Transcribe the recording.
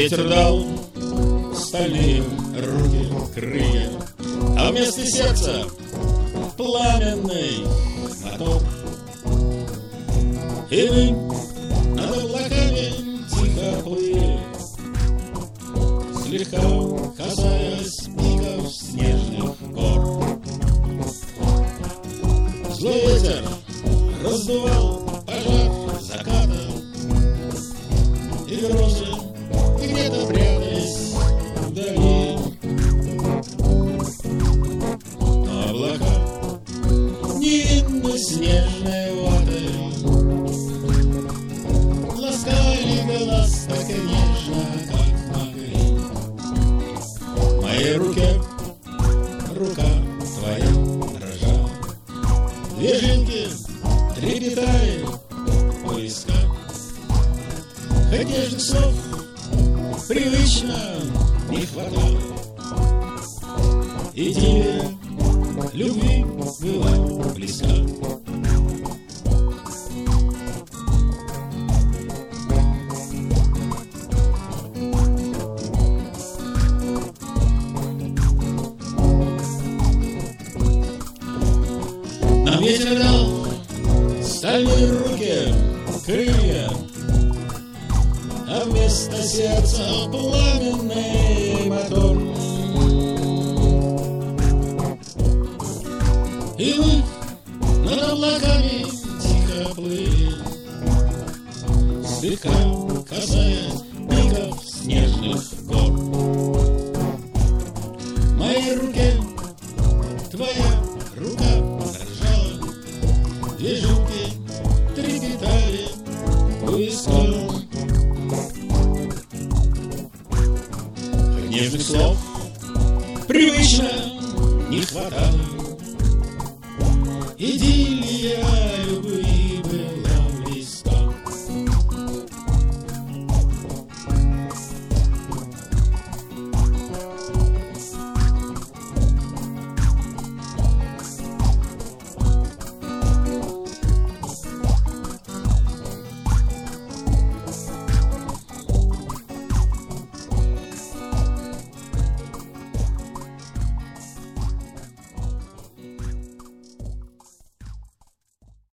Ветер дал стальные руки, крылья, а вместо сердца пламенный мотор. И мы над облаками тихо плыли, слегка касаясь пиков снежных гор. Злой ветер раздувал пожар заката, и грозы где-то прятались вдали. Но облака невинно снежной ватой ласкали глаз так нежно, как могли. В моей руке рука твоя дрожала, две жилки трепетали у виска. Хоть нежных слов привычно не хватало, идиллия любви была близка. Нам ветер дал стальные руки, крылья, а вместо сердца пламенный мотор. И мы над облаками тихо плыли, слегка касаясь пиков снежных гор. В моей руке твоя рука дрожала, две жилки трепетали у виска. Нежных слов привычно не хватало, идиллия